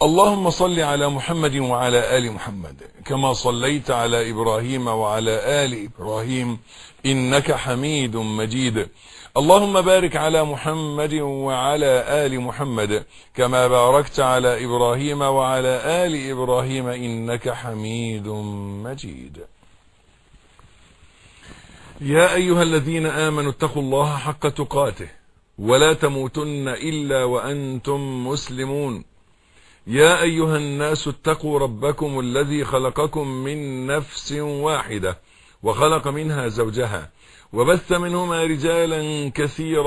اللهم صل على محمد وعلى آل محمد كما صليت على إبراهيم وعلى آل إبراهيم إنك حميد مجيد. اللهم بارك على محمد وعلى آل محمد كما باركت على إبراهيم وعلى آل إبراهيم إنك حميد مجيد. يا أيها الذين آمنوا اتقوا الله حق تقاته ولا تموتن إلا وأنتم مسلمون. يا أيها الناس اتقوا ربكم الذي خلقكم من نفس واحدة وخلق منها زوجها وبث منهما رجالا كثيرا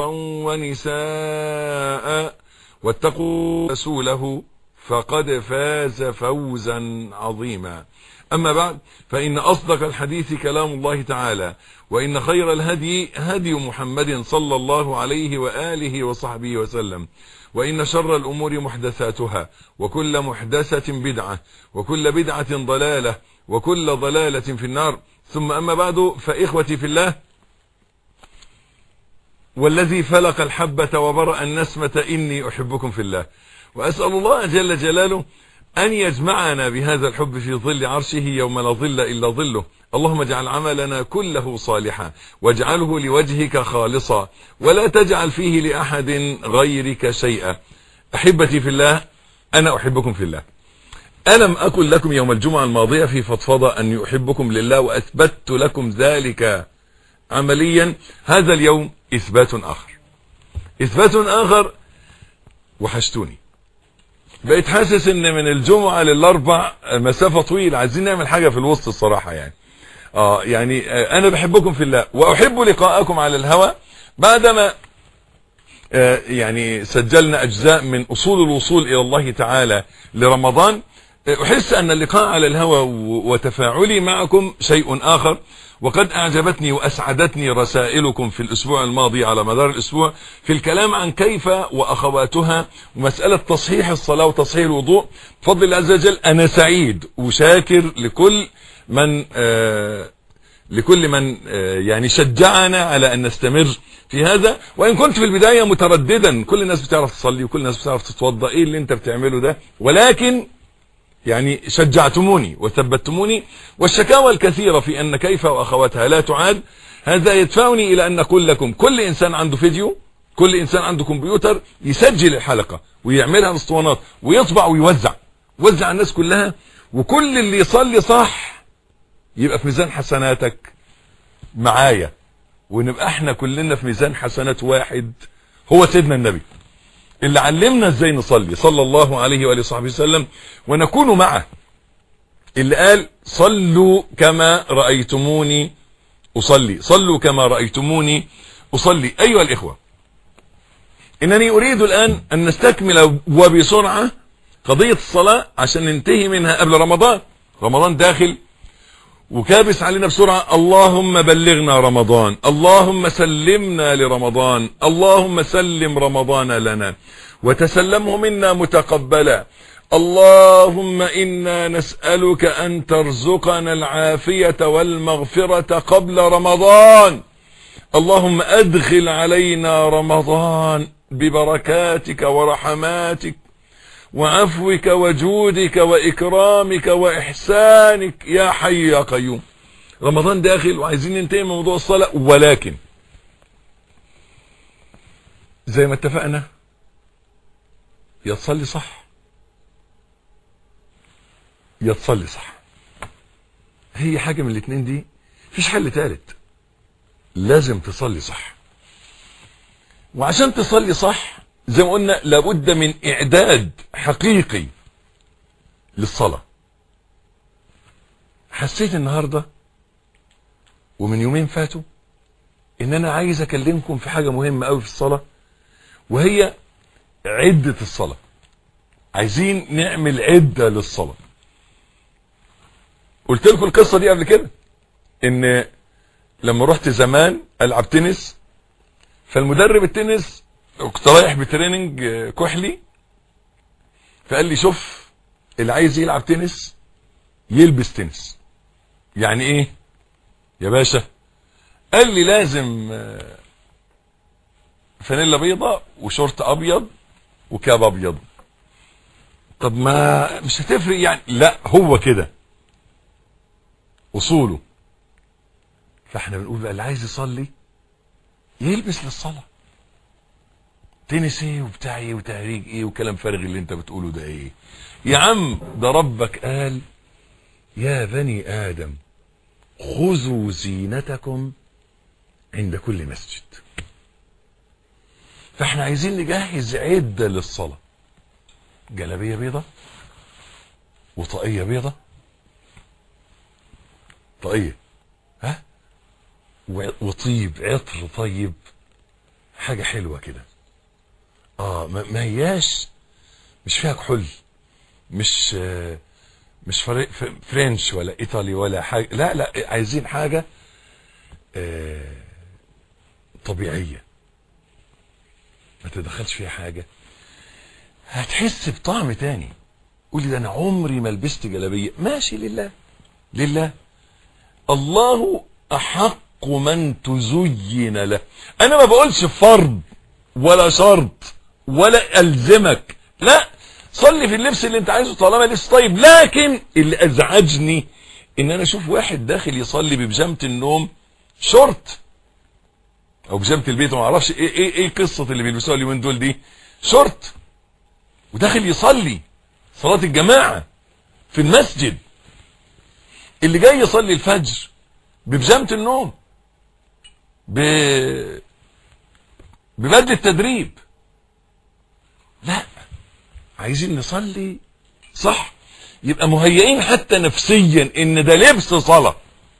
ونساء واتقوا رسوله فقد فاز فوزا عظيما. أما بعد، فإن أصدق الحديث كلام الله تعالى، وإن خير الهدي هدي محمد صلى الله عليه وآله وصحبه وسلم، وإن شر الأمور محدثاتها، وكل محدثة بدعة، وكل بدعة ضلالة، وكل ضلالة في النار. ثم أما بعد، فإخوتي في الله، والذي فلق الحبة وبرأ النسمة إني أحبكم في الله، وأسأل الله جل جلاله أن يجمعنا بهذا الحب في ظل عرشه يوم لا ظل إلا ظله. اللهم اجعل عملنا كله صالحا واجعله لوجهك خالصا ولا تجعل فيه لأحد غيرك شيئا. أحبتي في الله، أنا أحبكم في الله. ألم أقل لكم يوم الجمعة الماضية في فضفضة أن أحبكم لله، وأثبتت لكم ذلك عمليا. هذا اليوم إثبات آخر، وحشتوني. بقيت حاسس ان من الجمعة للاربع مسافة طويلة، عايزين نعمل حاجة في الوسط الصراحة يعني. انا بحبكم في الله واحب لقاءكم على الهوى. بعدما يعني سجلنا اجزاء من اصول الوصول الى الله تعالى لرمضان، احس ان اللقاء على الهوى وتفاعلي معكم شيء اخر. وقد اعجبتني واسعدتني رسائلكم في الاسبوع الماضي على مدار الاسبوع في الكلام عن كيف واخواتها ومسألة تصحيح الصلاة وتصحيح الوضوء. بفضل الله عز وجل انا سعيد وشاكر لكل من يعني شجعنا على ان نستمر في هذا. وان كنت في البداية مترددا، كل الناس بتعرف تصلي وكل الناس بتعرف تتوضا، ايه اللي انت بتعمله ده؟ ولكن يعني شجعتموني وثبتموني، والشكاوى الكثيرة في أن كيف وأخواتها لا تعاد. هذا يدفعني إلى أن نقول لكم كل إنسان عنده فيديو، كل إنسان عنده كمبيوتر يسجل الحلقة ويعملها اسطوانات ويطبع ويوزع الناس كلها، وكل اللي يصلي صح يبقى في ميزان حسناتك معايا، ونبقى احنا كلنا في ميزان حسنات واحد هو سيدنا النبي اللي علمنا ازاي نصلي صلى الله عليه وآله وصحبه وسلم، ونكون معه اللي قال صلوا كما رأيتموني أصلي، صلوا كما رأيتموني أصلي. أيها الإخوة، إنني أريد الآن أن نستكمل وبسرعة قضية الصلاة عشان ننتهي منها قبل رمضان. رمضان داخل وكابس علينا بسرعة. اللهم بلغنا رمضان، اللهم سلمنا لرمضان، اللهم سلم رمضان لنا وتسلمه منا متقبلا. اللهم إنا نسألك أن ترزقنا العافية والمغفرة قبل رمضان. اللهم أدخل علينا رمضان ببركاتك ورحماتك وعفوك وجودك وإكرامك وإحسانك يا حي يا قيوم. رمضان داخل وعايزين ننتهي من موضوع الصلاة، ولكن زي ما اتفقنا يا تصلي صح يا تصلي صح. هي حاجة من الاتنين دي، مفيش حل تالت. لازم تصلي صح، وعشان تصلي صح زي ما قلنا لابد من إعداد حقيقي للصلاة. حسيت النهاردة ومن يومين فاتوا ان انا عايز اكلمكم في حاجة مهمة قوي في الصلاة، وهي عدة الصلاة. عايزين نعمل عدة للصلاة. قلت لكم القصة دي قبل كده، ان لما رحت زمان العب تنس، فالمدرب التنس كنت رايح بتريننج كحلي، فقال لي شوف اللي عايز يلعب تنس يلبس تنس. يعني ايه يا باشا؟ قال لي لازم فانيلا بيضة وشورت ابيض وكاب ابيض. طب ما مش هتفرق يعني. لا، هو كده اصوله. فاحنا بنقول بقى اللي عايز يصلي يلبس للصلاة. تنس ايه وبتاع ايه وتهريج ايه وكلام فارغ اللي انت بتقوله ده ايه يا عم؟ ده ربك قال يا بني آدم خذوا زينتكم عند كل مسجد. فاحنا عايزين نجهز عدة للصلاة. جلابية بيضة وطاقية بيضة، طاقية ها، وطيب عطر طيب، حاجة حلوة كده. ما هياش مش فيها كحول، مش فرنش ولا ايطالي ولا حاجة. لا لا، عايزين حاجة طبيعية ما تدخلش فيها حاجة. هتحس بطعم تاني. قولي ده انا عمري ما لبست جلابية. ماشي، لله لله. الله احق من تزين له. انا ما بقولش فرض ولا شرط ولا الزمك، لا، صلي في اللبس اللي انت عايزه طالما لبس طيب. لكن اللي ازعجني ان انا اشوف واحد داخل يصلي ببيجامه النوم شورت او بيجامه البيت، ما اعرفش ايه قصه اللي بيلبسوها اليومين دول دي، شورت، وداخل يصلي صلاه الجماعه في المسجد. اللي جاي يصلي الفجر ببيجامه النوم ببدله التدريب. لا، عايزين نصلي صح، يبقى مهيئين حتى نفسيا ان ده لبس صلاة.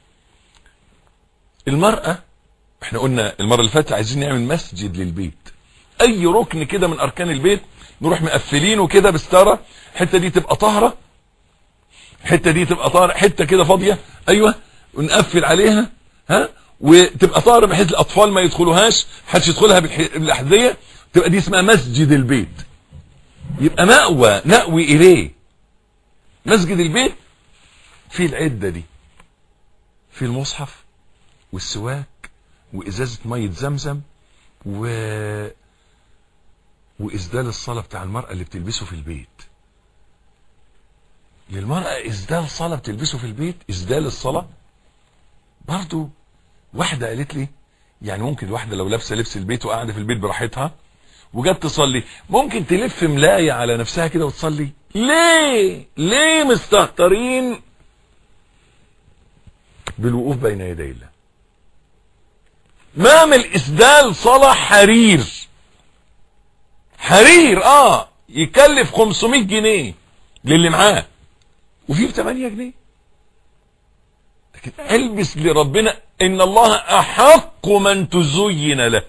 المرأة احنا قلنا المرة اللي فاتت عايزين نعمل مسجد للبيت. اي ركن كده من اركان البيت نروح مقفلينه كده بستارة، الحته دي تبقى طاهرة، الحته دي تبقى طاهرة، حته كده فاضية ايوه ونقفل عليها ها، وتبقى طاهرة بحيث الاطفال ما يدخلوهاش، محدش يدخلها بالاحذية. تبقى دي اسمها مسجد البيت، يبقى مأوى نأوي إليه. مسجد البيت فيه العدة دي، فيه المصحف والسواك وإزازة مية زمزم وإسدال الصلاة بتاع المرأة اللي بتلبسه في البيت. للمرأة إسدال صلاة بتلبسه في البيت، إسدال الصلاة. برضو واحدة قالت لي يعني ممكن واحدة لو لابسة لبس البيت وقاعدة في البيت براحتها وجت تصلي ممكن تلف ملاية على نفسها كده وتصلي؟ ليه مستهترين بالوقوف بين يدي الله؟ ما من اسدال صلاة حرير يكلف 500 جنيه للي معاه وفيه ب 8 جنيه. لكن البس لربنا، ان الله احق من تزين له،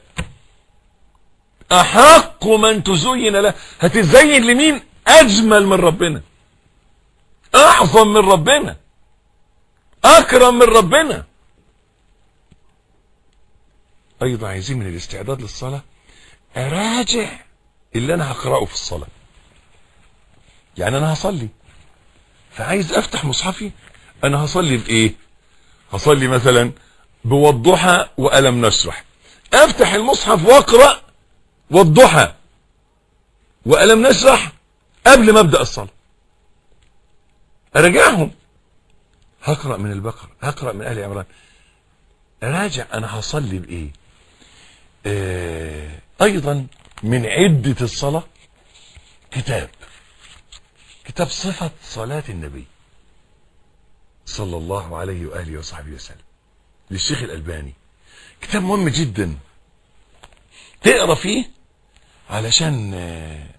احق من تزين له. هتزين لمين؟ اجمل من ربنا، اعظم من ربنا، اكرم من ربنا. ايضا عايزين من الاستعداد للصلاة اراجع اللي انا هقرأه في الصلاة. يعني انا هصلي فعايز افتح مصحفي، انا هصلي بايه؟ هصلي مثلا بوضحى والم نشرح، افتح المصحف واقرأ والضحى والم نشرح قبل ما ابدا الصلاه، اراجعهم. هقرا من البقره، هقرا من ال عمران، اراجع انا هصلي بايه. ايضا من عده الصلاه كتاب صفه صلاه النبي صلى الله عليه واله وصحبه وسلم للشيخ الألباني. كتاب مهم جدا تقرا فيه علشان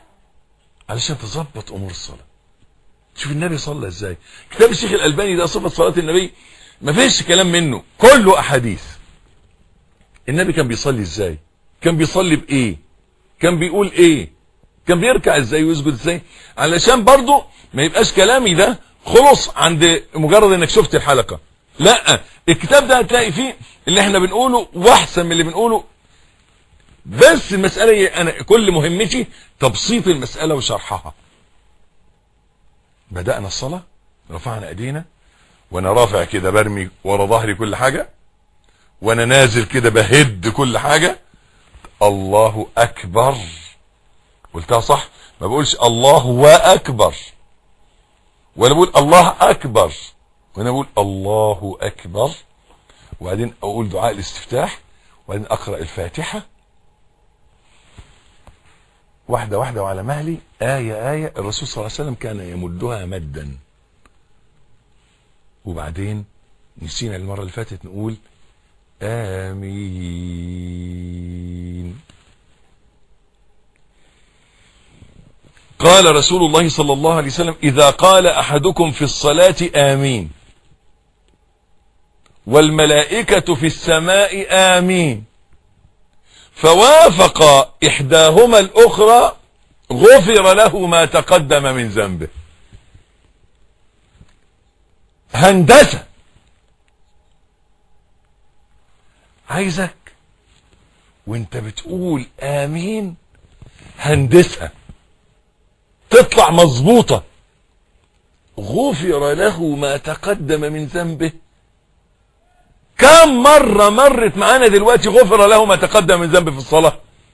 تظبط امور الصلاه. شوف النبي صلى ازاي. كتاب الشيخ الألباني ده صفة صلاة النبي، ما فيش كلام منه، كله احاديث. النبي كان بيصلي ازاي، كان بيصلي بايه، كان بيقول ايه، كان بيركع ازاي ويسجد ازاي، علشان برضو ما يبقاش كلامي ده خلص عند مجرد انك شفت الحلقة. لا، الكتاب ده هتلاقي فيه اللي احنا بنقوله واحسن من اللي بنقوله. بس المسألة انا كل مهمتي تبسيط المسألة وشرحها. بدأنا الصلاة، رفعنا ايدينا، وانا رافع كده برمي ورا ظهري كل حاجة، وانا نازل كده بهد كل حاجة. الله اكبر، قلتها صح؟ ما بقولش الله واكبر، ولا بقول الله اكبر، وانا بقول الله اكبر، وبعدين اقول دعاء الاستفتاح، وبعدين اقرأ الفاتحة واحدة واحدة وعلى مهلي، آية آية. الرسول صلى الله عليه وسلم كان يمدها مدا. وبعدين نسينا المرة اللي فاتت نقول آمين. قال رسول الله صلى الله عليه وسلم: إذا قال أحدكم في الصلاة آمين والملائكة في السماء آمين فوافق إحداهما الأخرى غفر له ما تقدم من ذنبه. هندسة. عايزك وانت بتقول آمين هندسها تطلع مظبوطة. غفر له ما تقدم من ذنبه. كم مرة مرت معانا دلوقتي غفر له ما تقدم من ذنبه في الصلاة؟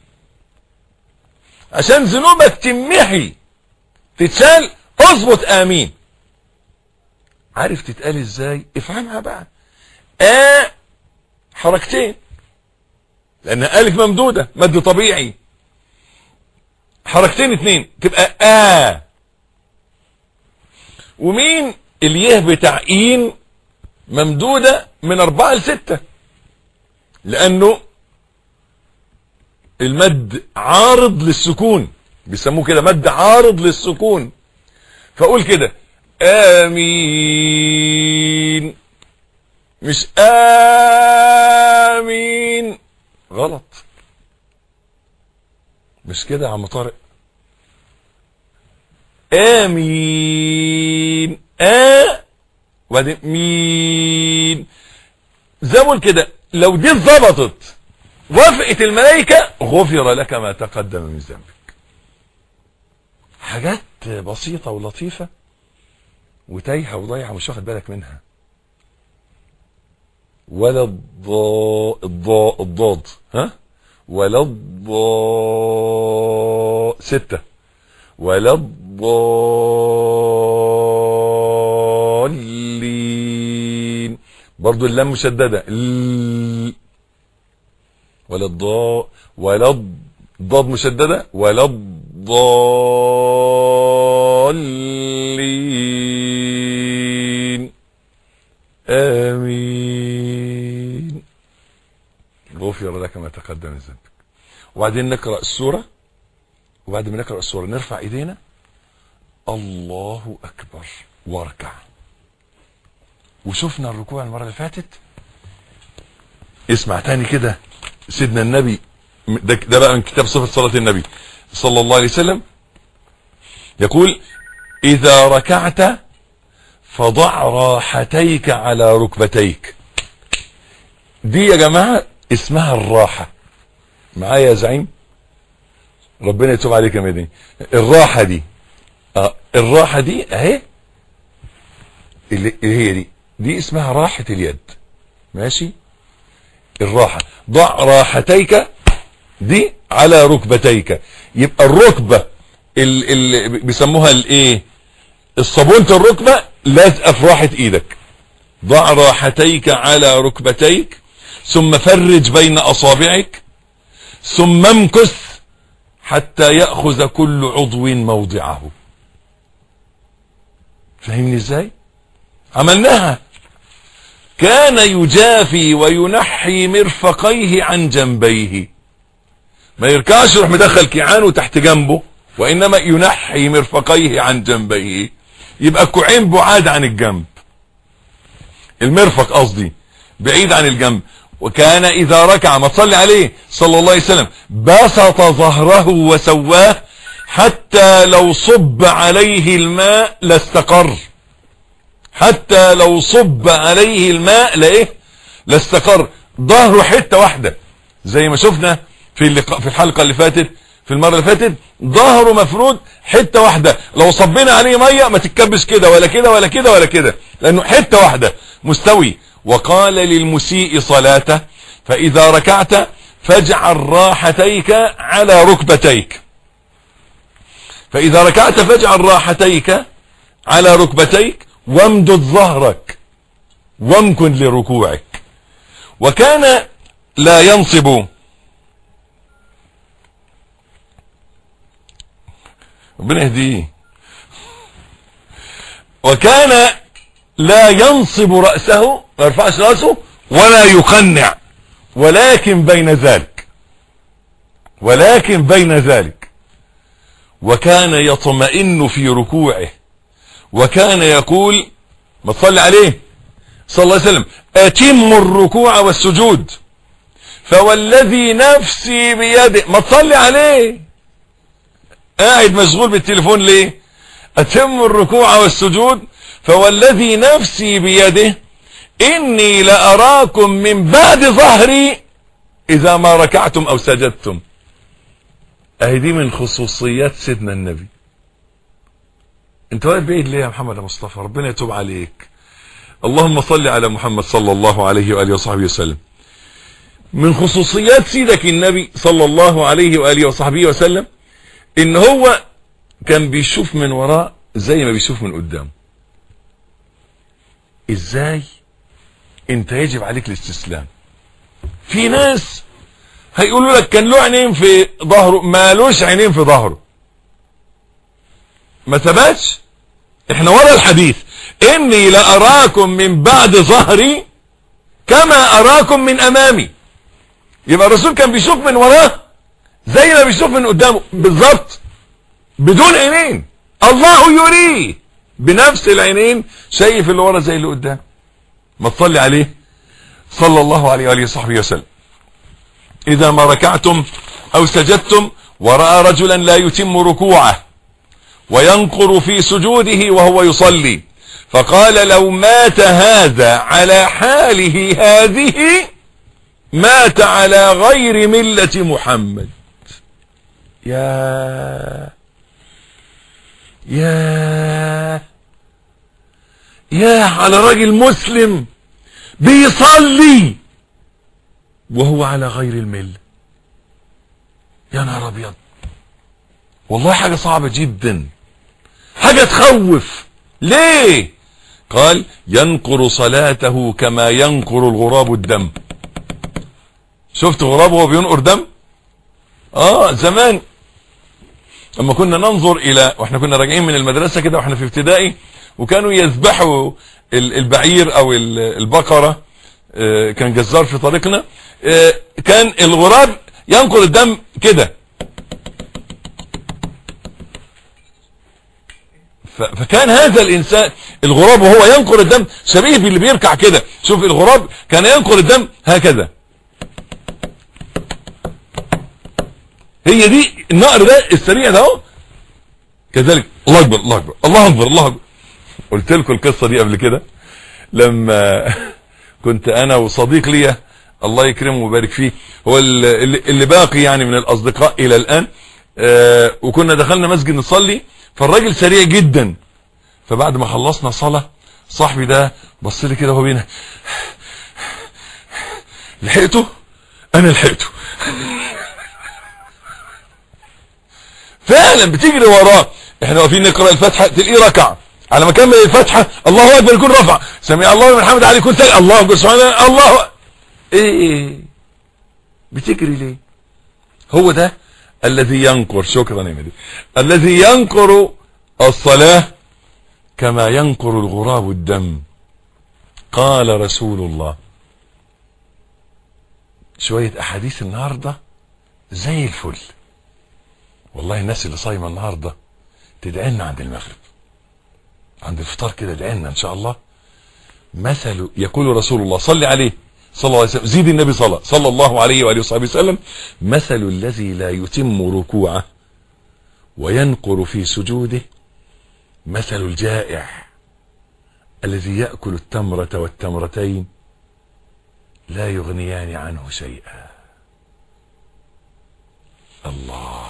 عشان ذنوبك تمحي تتشال اظبط آمين. عارف تتقال ازاي؟ افهمها بقى. حركتين، لأنها ألف ممدودة مد طبيعي. حركتين اتنين تبقى ومين اليه بتاع إين ممدودة من 4 ل6، لأنه المد عارض للسكون، بيسموه كده مد عارض للسكون. فأقول كده آمين، مش آمين. غلط، مش كده يا عم طارق. آمين وبعدين مين. زول كده. لو دي اتظبطت وافقت الملائكة غفر لك ما تقدم من ذنبك. حاجات بسيطة ولطيفة وتايهة وضايعة مش واخد بالك منها. ولا الضاد ولا 6 ولا الضالين. برضو اللام مشددة. ولا الضاد مشددة. ولا الضالين. آمين. غفر لك ما تقدم من ذنبك. وبعدين نقرأ السورة، وبعد ما نقرأ السورة نرفع ايدينا الله أكبر واركع. وشفنا الركوع المرة اللي فاتت. اسمع تاني كده سيدنا النبي، ده بقى من كتاب صفة صلاة النبي صلى الله عليه وسلم، يقول: إذا ركعت فضع راحتيك على ركبتيك. دي يا جماعة اسمها الراحة. معايا يا زعيم؟ ربنا يتوب عليك يا مدني. الراحة دي الراحة دي اهي، اللي هي دي اسمها راحة اليد. ماشي؟ الراحة. ضع راحتيك دي على ركبتيك. يبقى الركبة اللي بيسموها الايه، الصابونة الركبة لازقة في راحة ايدك. ضع راحتيك على ركبتيك ثم فرج بين اصابعك ثم امكث حتى يأخذ كل عضو موضعه. فهمني ازاي؟ عملناها. كان يجافي وينحي مرفقيه عن جنبيه. ما يركعش يروح مدخل كيعانه تحت جنبه، وانما ينحي مرفقيه عن جنبيه. يبقى كوعين بعاد عن الجنب، المرفق قصدي بعيد عن الجنب. وكان اذا ركع، ما تصلي عليه صلى الله عليه وسلم، بسط ظهره وسواه حتى لو صب عليه الماء لاستقر. حتى لو صب عليه الماء لاستقر. ظهره حتة واحدة زي ما شفنا في الحلقة اللي فاتت، في المرة اللي فاتت، ظهره مفرود حتة واحدة. لو صبينا عليه مية ما تتكبش كده ولا كده ولا كده ولا كده، لانه حتة واحدة مستوي. وقال للمسيء صلاته: فاذا ركعت فاجعل راحتيك على ركبتيك. فإذا ركعت فاجعل راحتيك على ركبتيك وامدد ظهرك وامكن لركوعك. وكان لا ينصب، ربنا يهديه، وكان لا ينصب رأسه، ما يرفعش رأسه ولا يقنع، ولكن بين ذلك وكان يطمئن في ركوعه، وكان يقول، ما تصلي عليه صلى الله عليه وسلم، أتم الركوع والسجود فوالذي نفسي بيده. ما تصلي عليه، قاعد مشغول بالتليفون ليه؟ أتم الركوع والسجود فوالذي نفسي بيده إني لأراكم من بعد ظهري إذا ما ركعتم أو سجدتم. أهي دي من خصوصيات سيدنا النبي. انت واقف بعيد ليه يا محمد يا مصطفى؟ ربنا يتوب عليك. اللهم صل على محمد صلى الله عليه وآله وصحبه وسلم. من خصوصيات سيدك النبي صلى الله عليه وآله وصحبه وسلم ان هو كان بيشوف من وراء زي ما بيشوف من قدام. ازاي؟ انت يجب عليك الاستسلام. في ناس هيقولوا لك كان له عينين في ظهره، ما لوش عينين في ظهره، ما ثبتش. احنا ورا الحديث اني لأراكم من بعد ظهري كما أراكم من امامي. يبقى الرسول كان بيشوف من وراه زي ما بيشوف من قدامه بالظبط، بدون عينين. الله يريه بنفس العينين، شايف اللي ورا زي اللي قدام. ما تصلي عليه صلى الله عليه وآله وصحبه وسلم. إذا ما ركعتم أو سجدتم ورأى رجلا لا يتم ركوعه وينقر في سجوده وهو يصلي فقال لو مات هذا على حاله هذه مات على غير ملة محمد. يا على راجل مسلم بيصلي وهو على غير الملة. يا نهار ابيض، والله حاجة صعبة جدا، حاجة تخوف. ليه؟ قال ينقر صلاته كما ينقر الغراب الدم. شفت غراب وهو بينقر دم؟ زمان لما كنا ننظر الى، واحنا كنا راجعين من المدرسة كده واحنا في ابتدائي، وكانوا يذبحوا البعير او البقرة، كان جزار في طريقنا، كان الغراب ينقر الدم كده، فكان هذا الانسان الغراب وهو ينقر الدم شبيه باللي بيركع كده. شوف الغراب كان ينقر الدم هكذا، هي دي النقر ده السريع ده اهو كذلك. الله اكبر الله اكبر الله اكبر الله اكبر. قلت لكم القصه دي قبل كده لما كنت انا وصديق ليا الله يكرمه ويبارك فيه، هو اللي باقي يعني من الاصدقاء الى الان، وكنا دخلنا مسجد نصلي، فالراجل سريع جدا، فبعد ما خلصنا صلاة صاحبي ده بص لي كده وهو بينا، لحقته؟ انا لحقته. فعلا بتجري وراه. احنا واقفين نقرأ الفاتحة تلاقيه ركع، على ما كمل الفاتحة الله اكبر يكون رفع، سمع الله لمن حمده عليه يكون سجد، الله اكبر سبحان الله. ايه بتجري ليه؟ هو ده الذي ينقر، شكرا يا مدي، الذي ينقر الصلاة كما ينقر الغراب الدم. قال رسول الله. شوية احاديث النهاردة زي الفل والله. الناس اللي صايمة النهاردة تدعينا عند المغرب، عند الفطار كده ادعينا ان شاء الله. مثل، يقول رسول الله صلى عليه صلى الله عليه وسلم، زيد النبي صلى الله عليه وآله وصحبه وسلم، مثل الذي لا يتم ركوعه وينقر في سجوده مثل الجائع الذي يأكل التمرة والتمرتين لا يغنيان عنه شيئا. الله،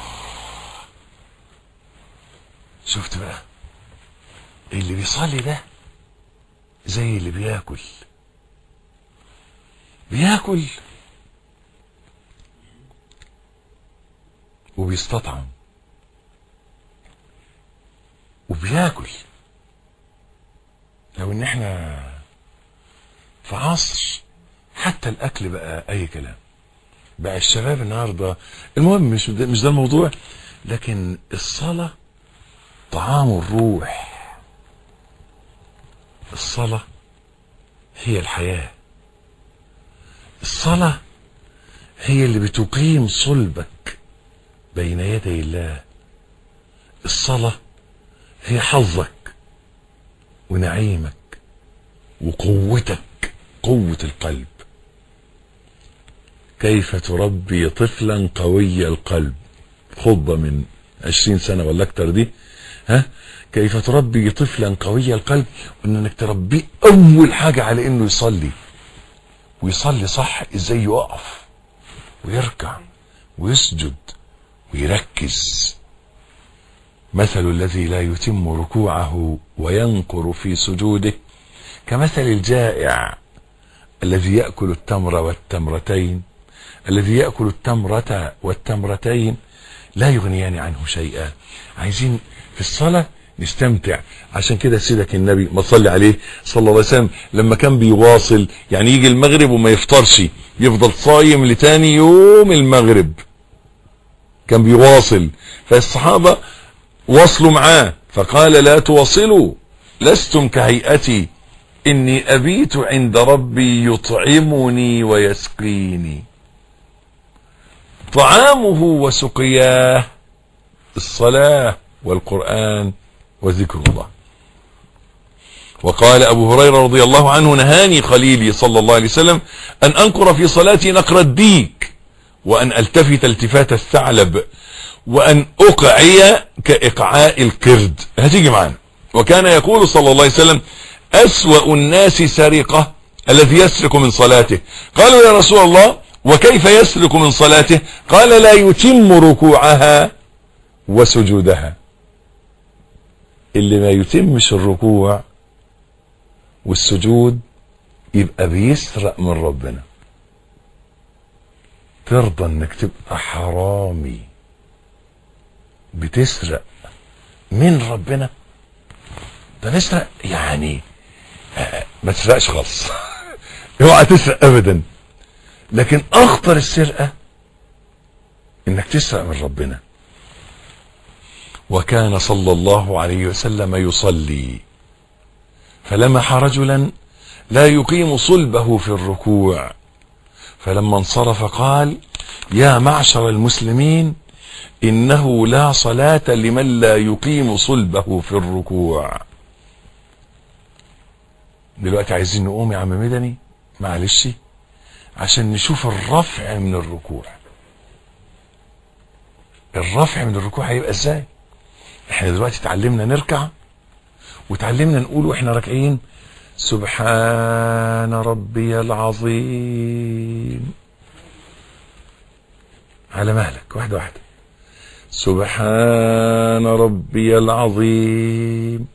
شفت بقى اللي بيصلي ده زي اللي بياكل وبيستطعم. وبياكل. لو ان احنا في عصر حتى الاكل بقى اي كلام، بقى الشباب النهارده، المهم مش ده الموضوع، لكن الصلاة طعام الروح. الصلاة هي الحياة. الصلاة هي اللي بتقيم صلبك بين يدي الله. الصلاة هي حظك ونعيمك وقوتك، قوة القلب. كيف تربي طفلا قوي القلب، خطبة من 20 سنة ولا اكتر دي. كيف تربي طفلا قوي القلب، وانك تربيه اول حاجة على انه يصلي، ويصلي صح. ازاي؟ يقف ويركع ويسجد ويركز. مثل الذي لا يتم ركوعه وينقر في سجوده كمثل الجائع الذي يأكل التمر والتمرتين، الذي يأكل التمرة والتمرتين لا يغنيان عنه شيئا. عايزين في الصلاة نستمتع. عشان كده سيدك النبي ما صلي عليه صلى الله عليه وسلم لما كان بيواصل، يعني يجي المغرب وما يفطرش، يفضل صايم لتاني يوم المغرب، كان بيواصل. فالصحابة واصلوا معاه فقال لا تواصلوا، لستم كهيئتي، إني أبيت عند ربي يطعمني ويسقيني. طعامه وسقياه الصلاة والقرآن وذكر الله. وقال أبو هريرة رضي الله عنه نهاني خليلي صلى الله عليه وسلم أن أنقر في صلاتي نقر الديك، وأن ألتفت التفات الثعلب، وأن أقعي كإقعاء القرد. هتيجي معنا. وكان يقول صلى الله عليه وسلم أسوأ الناس سرقة الذي يسرق من صلاته. قالوا يا رسول الله وكيف يسرق من صلاته؟ قال لا يتم ركوعها وسجودها. اللي ما يتمش الركوع والسجود يبقى بيسرق من ربنا. ترضى انك تبقى حرامي بتسرق من ربنا؟ ده نسرق يعني ما تسرقش خالص اوعى تسرق ابدا. لكن اخطر السرقة انك تسرق من ربنا. وكان صلى الله عليه وسلم يصلي فلمح رجلا لا يقيم صلبه في الركوع، فلما انصرف قال يا معشر المسلمين إنه لا صلاة لمن لا يقيم صلبه في الركوع. دلوقتي عايزين نقوم يا عم مدني معلش عشان نشوف الرفع من الركوع. الرفع من الركوع هيبقى ازاي؟ احنا دلوقتي اتعلمنا نركع وتعلمنا نقول واحنا راكعين سبحان ربي العظيم، على مهلك واحدة واحدة. سبحان ربي العظيم،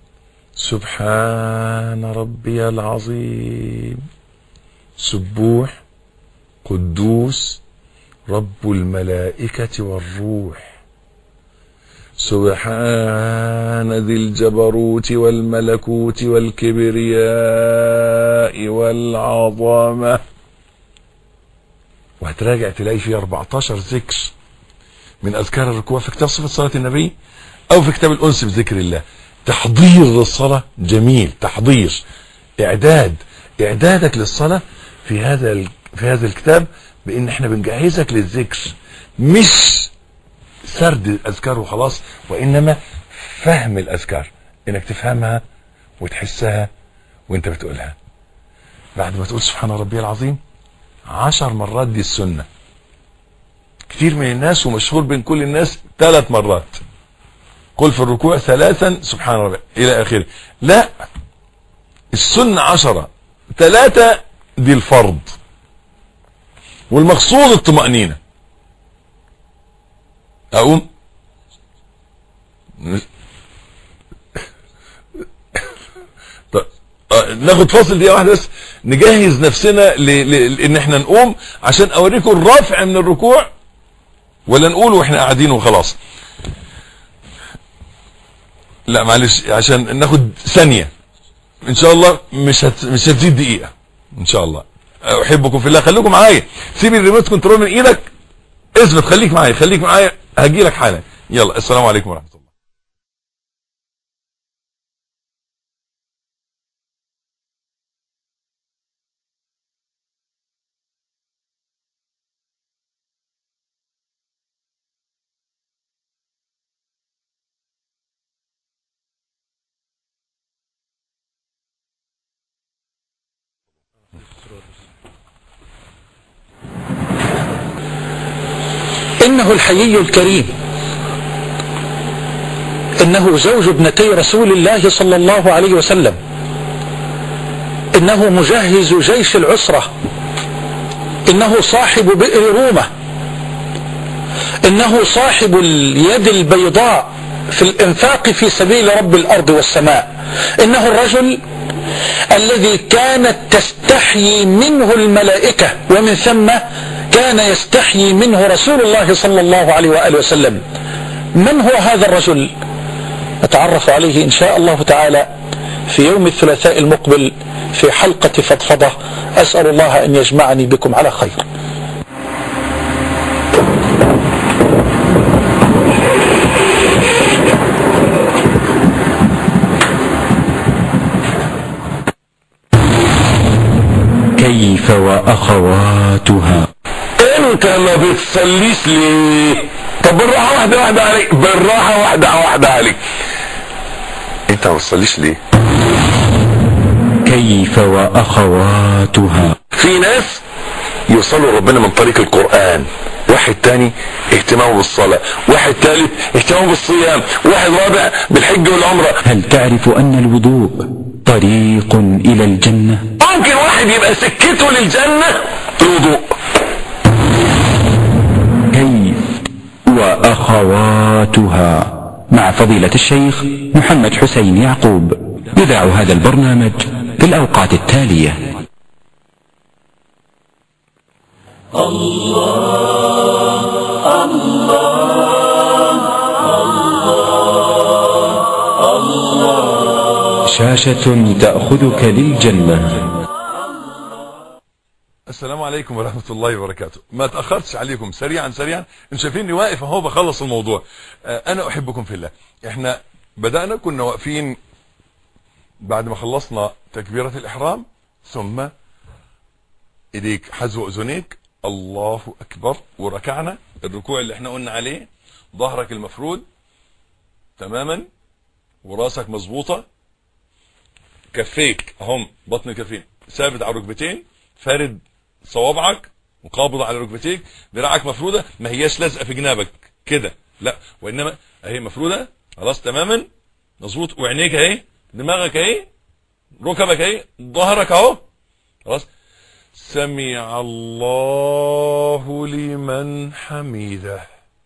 سبحان ربي العظيم، سبوح قدوس رب الملائكة والروح، سبحان ذي الجبروت والملكوت والكبرياء والعظمة. وهتراجع تلاقي فيه 14 ذكر من أذكار الركوع في كتاب صفة صلاة النبي أو في كتاب الأنس بذكر الله. تحضير للصلاة جميل، تحضير، إعدادك للصلاة في هذا الكتاب، بأن احنا بنجهزك للذكر، مش سرد الأذكار وخلاص، وإنما فهم الأذكار، إنك تفهمها وتحسها وإنت بتقولها. بعد ما تقول سبحان ربي العظيم 10 مرات، دي السنة. كتير من الناس ومشهور بين كل الناس 3 مرات، قل في الركوع 3 سبحان ربي إلى آخره. لا، السنة 10، 3 دي الفرض، والمقصود الطمأنينة. أقوم ناخد فاصل دقيقة واحدة بس نجهز نفسنا لان احنا نقوم، عشان اوريكم الرفع من الركوع، ولا نقول واحنا قاعدين وخلاص. لا معلش عشان ناخد ثانية ان شاء الله، مش هتزيد دقيقة ان شاء الله. احبكم في الله، خليكم معايا، سيب الريموت كنترول من ايدك، اثبت، خليك معايا هجي لك حالا. يلا السلام عليكم ورحمة الله. إنه الحيي الكريم، إنه زوج ابنتي رسول الله صلى الله عليه وسلم، إنه مجهز جيش العسرة، إنه صاحب بئر رومة، إنه صاحب اليد البيضاء في الإنفاق في سبيل رب الأرض والسماء، إنه الرجل الذي كانت تستحيي منه الملائكة، ومن ثم كان يستحيي منه رسول الله صلى الله عليه وآله وسلم. من هو هذا الرجل؟ نتعرف عليه إن شاء الله تعالى في يوم الثلاثاء المقبل في حلقة فضفضة. أسأل الله أن يجمعني بكم على خير. كيف وأخواتها. انت ما بتصليش ليه؟ طب بالراحة واحدة عليك، بالراحة واحدة عليك، انت ما بتصليش ليه؟ كيف وأخواتها. في ناس يوصلوا ربنا من طريق القرآن، واحد تاني اهتمامه بالصلاة، واحد ثالث اهتمامه بالصيام، واحد رابع بالحج والعمرة. هل تعرف أن الوضوء طريق إلى الجنة؟ ممكن واحد يبقى سكته للجنة الوضوء. كيف وأخواتها مع فضيلة الشيخ محمد حسين يعقوب. يذاع هذا البرنامج في الأوقات التالية. الله الله شاشة تأخذك للجنة. السلام عليكم ورحمة الله وبركاته. ما تأخرتش عليكم، سريعا انتوا شايفيني واقف اهو بخلص الموضوع. انا احبكم في الله. احنا بدأنا كنا واقفين بعد ما خلصنا تكبيرة الإحرام، ثم ايديك حذو اذنيك، الله اكبر، وركعنا الركوع اللي احنا قلنا عليه، ظهرك المفرود تماما وراسك مظبوطة، كفيك اهم، بطن الكفين ثابت على الركبتين، فارد صوابعك وقابض على ركبتيك، ذراعك مفرودة، ما هياش لازقة في جنابك كده، لا، وانما اهي مفرودة خلاص تماما مظبوط، وعينيك اهي، دماغك اهي، ركبك اهي، ظهرك اهو خلاص. سمع الله لمن حمده.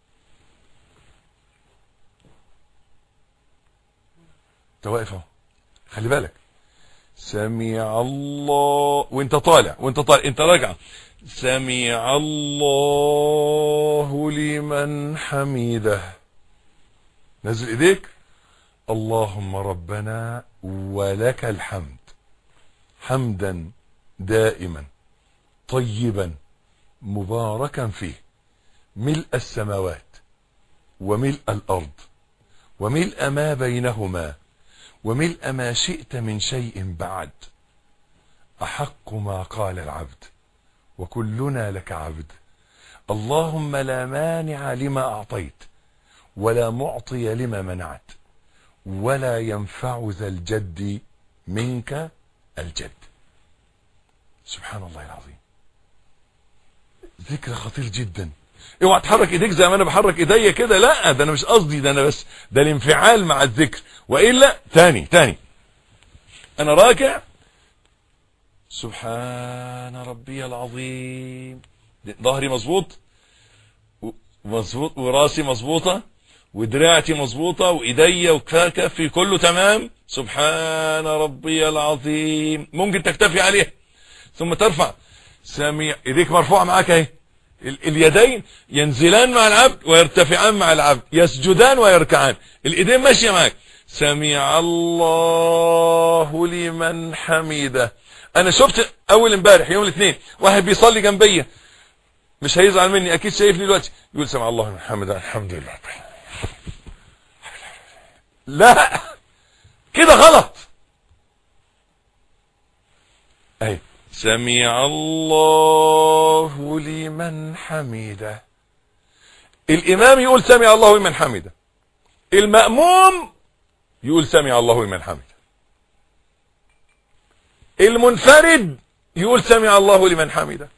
انت واقف اهو، خلي بالك، سمع الله، وانت طالع انت راجع، سمع الله لمن حمده. نزل ايديك، اللهم ربنا ولك الحمد حمدا دائما طيبا مباركا فيه، ملء السماوات وملء الأرض وملء ما بينهما وملء ما شئت من شيء بعد، أحق ما قال العبد وكلنا لك عبد، اللهم لا مانع لما أعطيت ولا معطي لما منعت ولا ينفع ذا الجد منك الجد. سبحان الله العظيم، ذكر خطير جدا. اوعى تحرك ايديك زي ما انا بحرك ايديا كده، لا، ده انا مش قصدي، ده انا بس ده الانفعال مع الذكر، والا تاني انا راكع، سبحان ربي العظيم، ظهري مظبوط وراسي مظبوطه ودراعتي مظبوطه وايديا وكفي كله تمام، سبحان ربي العظيم، ممكن تكتفي عليه ثم ترفع، سامع ايديك مرفوعه معاك اهي، اليدين ينزلان مع العبد ويرتفعان مع العبد، يسجدان ويركعان، الايدين ماشيه معاك، سمع الله لمن حمده. انا شفت اول امبارح يوم الاثنين واحد بيصلي جنبي، مش هيزعل مني اكيد، شايفني دلوقتي، يقول سمع الله لمن حمده الحمد لله. لا كده غلط. اي سمع الله لمن حمده، الامام يقول سمع الله لمن حمده، المأموم يقول سمع الله لمن حمده، المنفرد يقول سمع الله لمن حمده.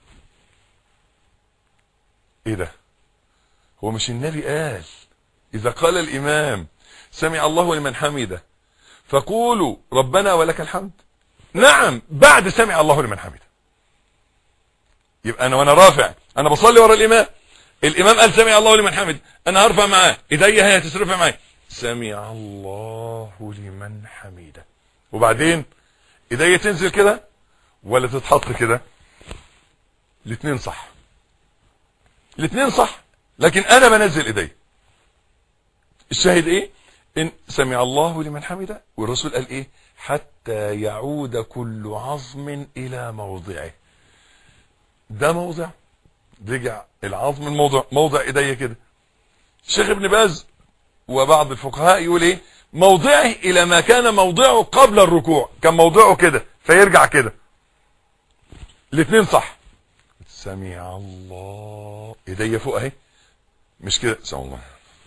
ايه ده؟ هو مش النبي قال اذا قال الامام سمع الله لمن حمده فقولوا ربنا ولك الحمد؟ نعم، بعد سمع الله لمن حمده. يبقى انا وانا رافع، انا بصلي ورا الامام، الامام قال سمع الله لمن حمده، انا هرفع معاه ايديا، هي هتترفع معايا سمع الله لمن حمده، وبعدين ايديا تنزل كده ولا تتحط كده؟ الاثنين صح، الاثنين صح، لكن انا بنزل ايديا. الشاهد ايه؟ ان سمع الله لمن حمده، والرسول قال ايه؟ حتى يعود كل عظم الى موضعه. ده موضع، رجع العظم الموضع، موضع ايديا كده. الشيخ ابن باز وبعض الفقهاء يقول ايه؟ موضعه الى ما كان موضعه قبل الركوع، كان موضعه كده فيرجع كده. الاثنين صح. سمع الله، ايديا فوق اهي، مش كده سمع الله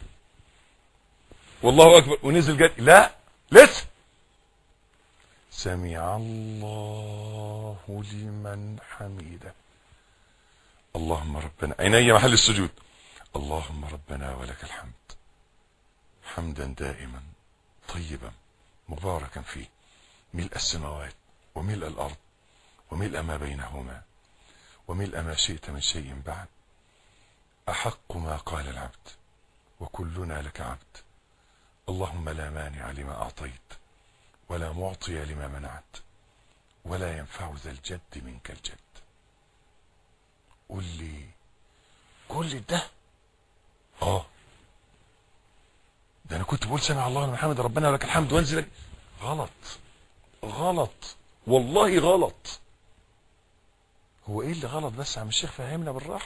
والله اكبر ونزل جد، لا لسه سمع الله لمن حمده. اللهم ربنا، عيني محل السجود، اللهم ربنا ولك الحمد حمدا دائما طيبا مباركا فيه، ملء السماوات وملء الارض وملء ما بينهما وملء ما شئت من شيء بعد، احق ما قال العبد وكلنا لك عبد، اللهم لا مانع لما اعطيت ولا معطي لما منعت ولا ينفع ذا الجد منك الجد. قول لي كل ده؟ ده انا كنت بقول سمع الله لمن حمده ربنا ولك الحمد وانزل. غلط غلط والله غلط. هو ايه اللي غلط بس يا عم الشيخ؟ فهمنا بالراحه.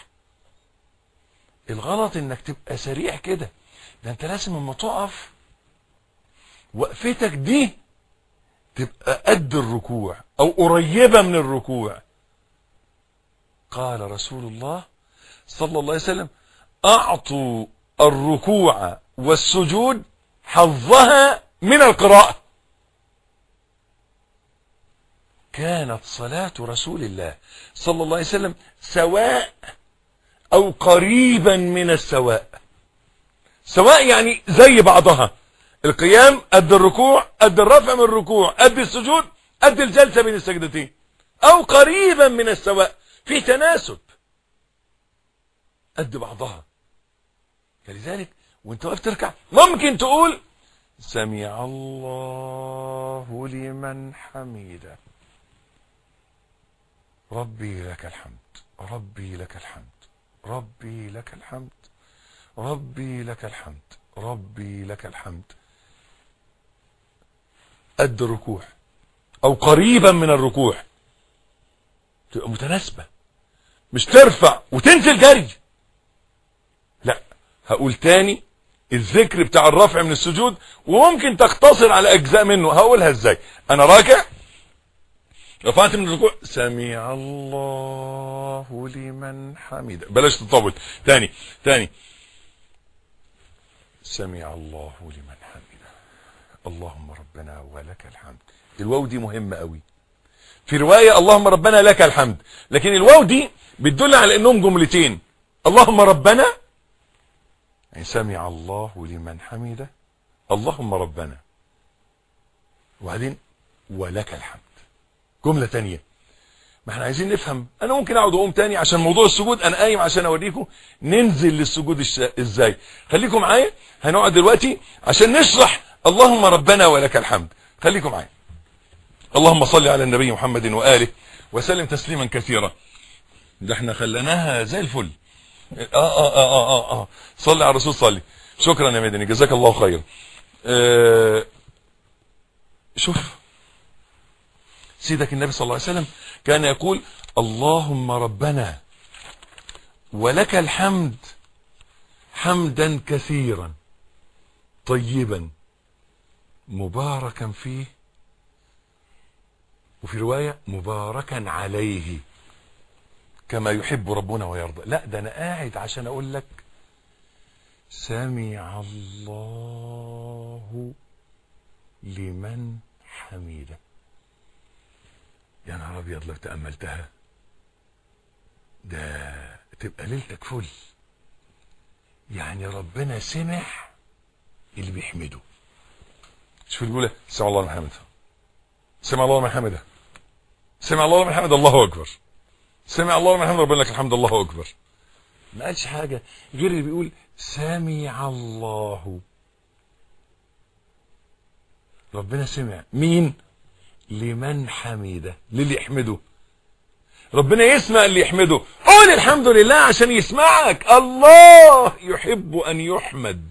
الغلط انك تبقى سريع كده، ده انت لازم اما تقف وقفتك دي تبقى قد الركوع او قريبه من الركوع. قال رسول الله صلى الله عليه وسلم اعطوا الركوع والسجود حظها من القراءة. كانت صلاة رسول الله صلى الله عليه وسلم سواء او قريبا من السواء. سواء يعني زي بعضها، القيام قد الركوع، قد الرفع من الركوع، قد السجود، قد الجلسة بين السجدتين، او قريبا من السواء، في تناسب قد بعضها. فلذلك وانت واقف تركع ممكن تقول سمع الله لمن حمده ربي لك الحمد ربي لك الحمد ربي لك الحمد ربي لك الحمد ربي لك الحمد، قد الركوع او قريبا من الركوع، تبقى متناسبة، مش ترفع وتنزل جري. لا، هقول تاني الذكر بتاع الرفع من السجود، وممكن تختصر على اجزاء منه. هقولها ازاي؟ انا راكع رفعت من الركوع سمع الله لمن حمده، بلاش تطول. تاني سمع الله لمن حمده اللهم ربنا ولك الحمد. الواو دي مهمة قوي. في رواية اللهم ربنا لك الحمد، لكن الواو دي بتدل على انهم جملتين. اللهم ربنا يعني سمع الله لمن حمده اللهم ربنا، وبعدين ولك الحمد جملة تانية. ما احنا عايزين نفهم. انا ممكن اقعد واقوم تاني عشان موضوع السجود، انا قايم عشان اوريكم ننزل للسجود ازاي. خليكم معايا، هنقعد دلوقتي عشان نشرح اللهم ربنا ولك الحمد. خليكم معايا. اللهم صل على النبي محمد وآله وسلم تسليما كثيرا. ده احنا خلناها زي الفل. صلي على الرسول صلي. شكرا يا مدني، جزاك الله خير. شوف سيدك النبي صلى الله عليه وسلم كان يقول اللهم ربنا ولك الحمد حمدا كثيرا طيبا مباركا فيه، وفي رواية مباركا عليه كما يحب ربنا ويرضى. لا ده انا قاعد عشان اقول لك سمع الله لمن حميده. يا نهار ابيض لو تأملتها ده تبقى ليلتك فل. يعني ربنا سمع اللي بيحمده. شوف الجولة سمع الله لمن حمده، سمع الله لمن حمده، سمع الله لمن حمده الله اكبر، سمع الله لمن حمده ربنا لك الحمد الله اكبر. ما قالش حاجة غير اللي بيقول سمع الله. ربنا سمع مين؟ لمن حمده، للي يحمده. ربنا يسمع اللي يحمده. قول الحمد لله عشان يسمعك. الله يحب ان يحمد،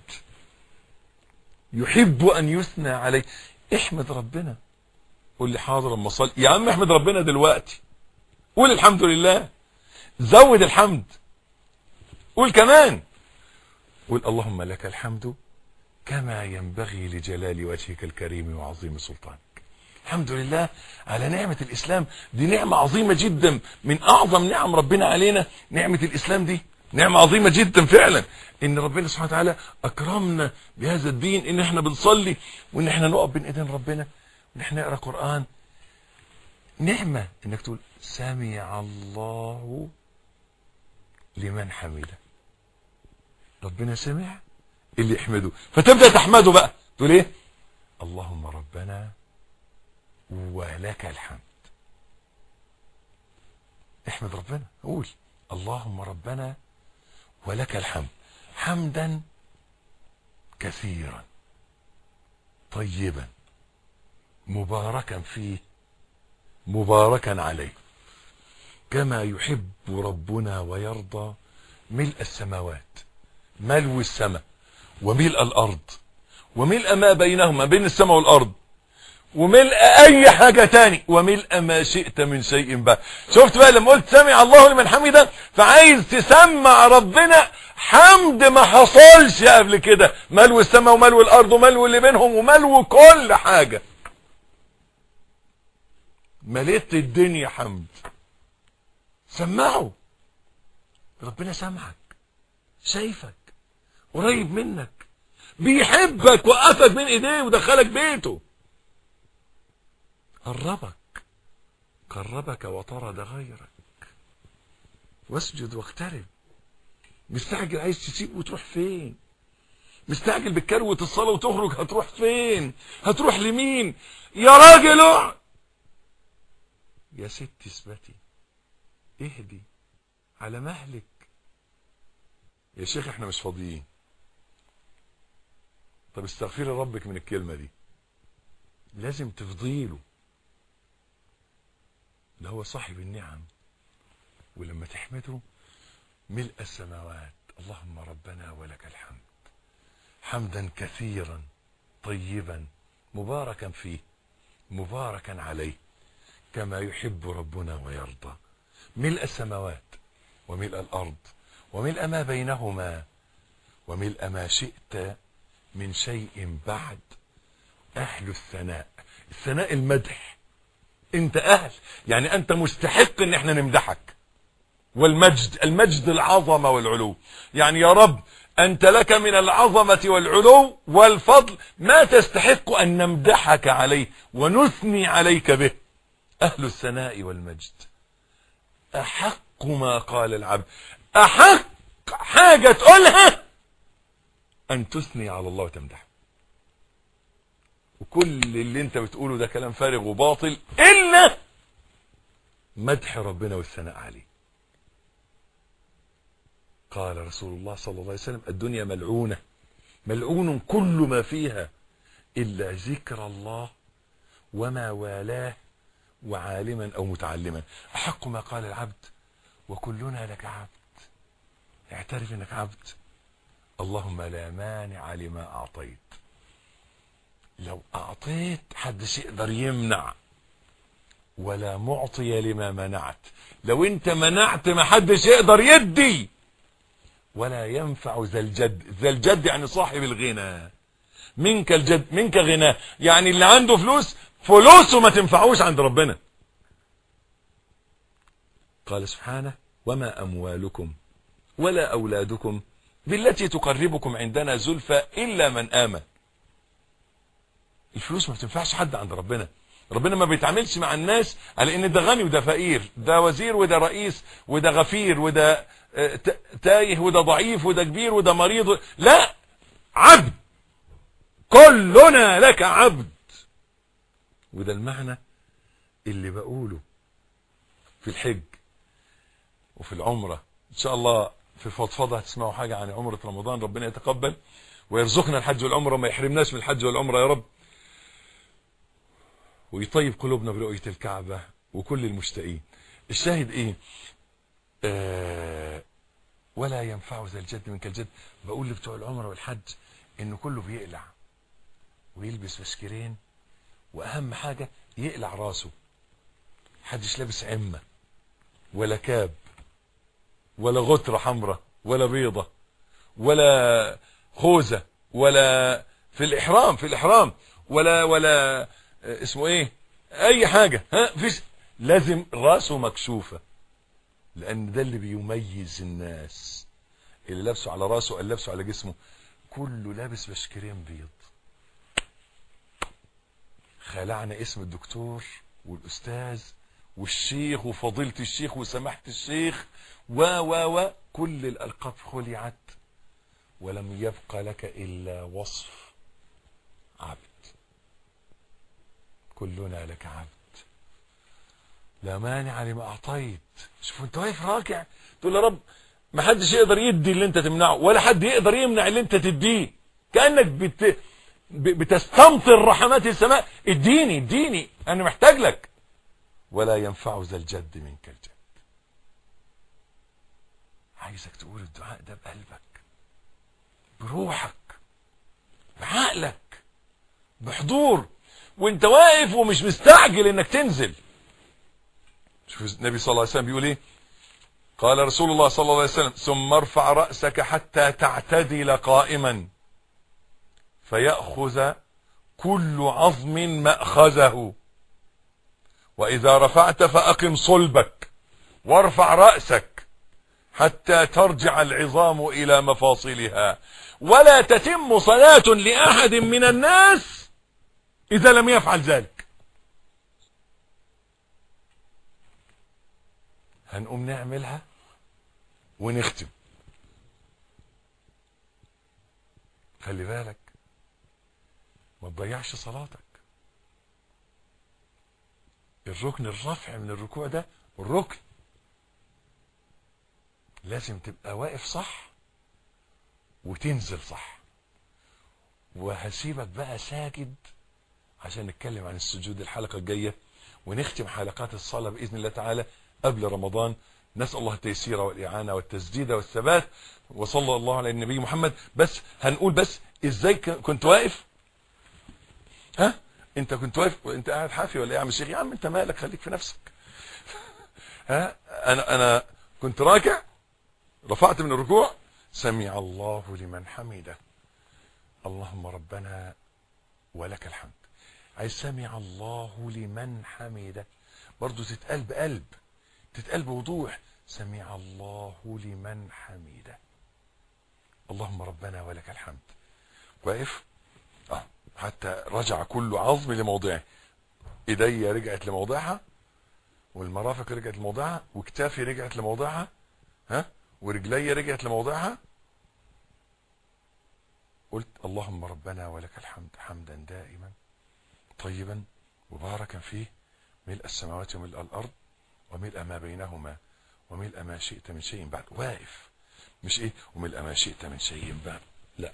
يحب ان يثنى عليه. احمد ربنا. قول لي حاضر اما اصلي يا عم، احمد ربنا دلوقتي. قول الحمد لله، زود الحمد، قول كمان، قول اللهم لك الحمد كما ينبغي لجلال وجهك الكريم وعظيم سلطانك. الحمد لله على نعمة الإسلام. دي نعمة عظيمة جدا، من أعظم نعم ربنا علينا. نعمة الإسلام دي نعمة عظيمة جدا فعلا، إن ربنا سبحانه وتعالى أكرمنا بهذا الدين، إن إحنا بنصلي وإن إحنا نقف بين إيدين ربنا وإن إحنا نقرأ قرآن. نعمة إنك تقول سمع الله لمن حمده. ربنا سمع اللي يحمده، فتبدأ تحمده بقى. تقول إيه؟ اللهم ربنا ولك الحمد. احمد ربنا، قول اللهم ربنا ولك الحمد حمدا كثيرا طيبا مباركا فيه مباركا عليه كما يحب ربنا ويرضى، ملء السماوات، ملء السماء وملء الأرض وملء ما بينهما، بين السماء والأرض، وملء اي حاجة تاني، وملء ما شئت من شيء بقى. شفت بقى لما قلت سمع الله لمن حمده، فعايز تسمع ربنا حمد ما حصلش قبل كده. ملو السماء وملو الارض وملو اللي بينهم وملو كل حاجة. مليت الدنيا حمد. سمعه. ربنا سمعك، شايفك، قريب منك، بيحبك، وقفك بين ايديه ودخلك بيته، قربك وطرد غيرك. واسجد واقترب. مستعجل عايز تسيب وتروح فين؟ مستعجل بتكروت الصلاة وتخرج، هتروح فين؟ هتروح لمين؟ يا راجل اقعد، يا ست اثبتي، اهدي على مهلك. يا شيخ احنا مش فاضيين. طب استغفري ربك من الكلمة دي. لازم تفضيله، ده هو صاحب النعم. ولما تحمده ملء السماوات، اللهم ربنا ولك الحمد حمدا كثيرا طيبا مباركا فيه مباركا عليه كما يحب ربنا ويرضى. ملء السماوات وملء الأرض وملء ما بينهما وملء ما شئت من شيء بعد. أهل الثناء. الثناء المدح. انت اهل، يعني انت مستحق ان احنا نمدحك. والمجد، المجد العظمة والعلو. يعني يا رب انت لك من العظمة والعلو والفضل ما تستحق ان نمدحك عليه ونثني عليك به. اهل الثناء والمجد. احق ما قال العبد، احق حاجة تقولها ان تثني على الله وتمدحه. وكل اللي انت بتقوله ده كلام فارغ وباطل الا مدح ربنا والثناء عليه. قال رسول الله صلى الله عليه وسلم الدنيا ملعونة، ملعون كل ما فيها الا ذكر الله وما والاه وعالما او متعلما. احق ما قال العبد وكلنا لك عبد. اعترف انك عبد. اللهم لا مانع لما اعطيت لو اعطيت حدش يقدر يمنع، ولا معطي لما منعت. لو انت منعت ما حدش يقدر يدي، ولا ينفع ذا الجد. ذا الجد يعني صاحب الغنى. منك الجد، منك غناه، يعني اللي عنده فلوس فلوسه ما تنفعوش عند ربنا. قال سبحانه: وما أموالكم ولا أولادكم بالتي تقربكم عندنا زلفى إلا من آمن. الفلوس ما بتنفعش حد عند ربنا. ربنا ما بيتعاملش مع الناس على ان ده غني وده فقير، ده وزير وده رئيس، وده غفير وده تايه، وده ضعيف وده كبير وده مريض. لا، عبد، كلنا لك عبد. وده المعنى اللي بقوله في الحج وفي العمرة. ان شاء الله في الفضفضة هتسمعوا حاجة عن عمرة رمضان. ربنا يتقبل ويرزقنا الحج والعمرة وما يحرمناش من الحج والعمرة يا رب، ويطيب قلوبنا برؤية الكعبة وكل المشتاقين. الشاهد ايه؟ ولا ينفع ذا الجد منك الجد. بقول لبتوع العمرة والحج ان كله بيقلع ويلبس بسكرين، واهم حاجة يقلع راسه. حدش لابس عمة ولا كاب ولا غترة حمراء ولا بيضة ولا خوذة ولا في الإحرام ولا اسمه ايه اي حاجة. فيش، لازم راسه مكشوفة، لان ده اللي بيميز الناس. اللي لابسه على راسه اللي لابسه على جسمه كله لابس بشكرين بيض. خلعنا اسم الدكتور والاستاذ والشيخ وفضيلة الشيخ وسماحة الشيخ و كل الالقاب خلعت، ولم يبق لك الا وصف عبد. كلنا لك عبد، لا مانع لما اعطيت. شوف انت واقف راكع تقول يا رب ما حدش يقدر يدي اللي انت تمنعه، ولا حد يقدر يمنع اللي انت تديه. كأنك بتستمطر رحمات السماء. اديني انا محتاج لك. ولا ينفع ذا الجد منك الجد. عايزك تقول الدعاء ده بقلبك، بروحك، بعقلك، بحضور، وانت واقف ومش مستعجل انك تنزل. شوف النبي صلى الله عليه وسلم بيقول ايه؟ قال رسول الله صلى الله عليه وسلم: ثم ارفع رأسك حتى تعتدل قائما، فيأخذ كل عظم مأخذه، وإذا رفعت فأقم صلبك وارفع رأسك حتى ترجع العظام إلى مفاصلها، ولا تتم صلاة لأحد من الناس إذا لم يفعل ذلك. هنقوم نعملها ونختم. خلي بالك ما تضيعش صلاتك. الركن الرفع من الركوع ده الركن لازم تبقى واقف صح وتنزل صح. وهسيبك بقى ساجد عشان نتكلم عن السجود الحلقة الجاية، ونختم حلقات الصلاة بإذن الله تعالى قبل رمضان. نسأل الله التيسير والإعانة والتسديد والثبات، وصلى الله على النبي محمد. بس هنقول بس ازاي كنت واقف. انت كنت واقف وانت قاعد حافي ولا ايه يا عم الشيخ؟ يا عم انت مالك، خليك في نفسك. انا كنت راكع، رفعت من الركوع، سمع الله لمن حمده، اللهم ربنا ولك الحمد. عايز سمع الله لمن حمده برضو تتقال بقلب، تتقال بوضوح. سمع الله لمن حمده، اللهم ربنا ولك الحمد. واقف حتى رجع كل عظم لموضعه. ايدي رجعت لموضعها، والمرافق رجعت لموضعها، وكتافي رجعت لموضعها، ورجلي رجعت لموضعها. قلت اللهم ربنا ولك الحمد حمدا دائما طيبا مباركا فيه، ملء السماوات وملء الارض وملء ما بينهما وملء ما شئت من شيء بعد. واقف، مش ايه وملء ما شئت من شيء بعد، لا.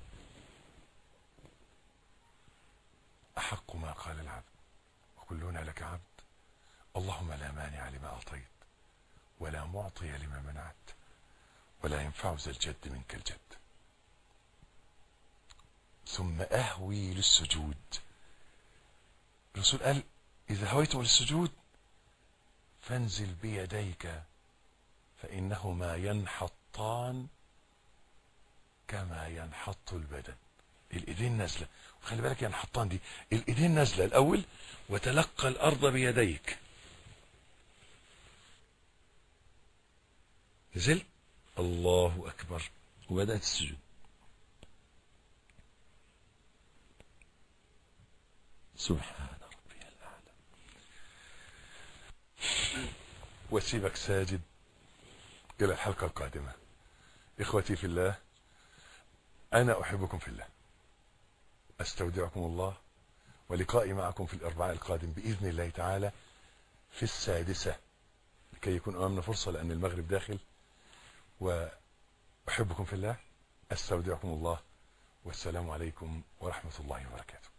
احق ما قال العبد وكلنا لك عبد، اللهم لا مانع لما اعطيت ولا معطي لما منعت ولا ينفع ذا الجد منك الجد. ثم أهوي للسجود. الرسول قال إذا هويتم للسجود فانزل بيديك فإنهما ينحطان كما ينحط البدن. الإيدين نازلة، وخلي بالك ينحطان دي الإيدين نازلة الأول، وتلقى الأرض بيديك. نزل الله أكبر وبدأت السجود. سبحان ربي الأعلى. واسيبك ساجد إلى الحلقة القادمة. إخوتي في الله، أنا أحبكم في الله، أستودعكم الله، ولقائي معكم في الأربعاء القادم بإذن الله تعالى في 6 لكي يكون أمامنا فرصة، لأن المغرب داخل. وأحبكم في الله، أستودعكم الله، والسلام عليكم ورحمة الله وبركاته.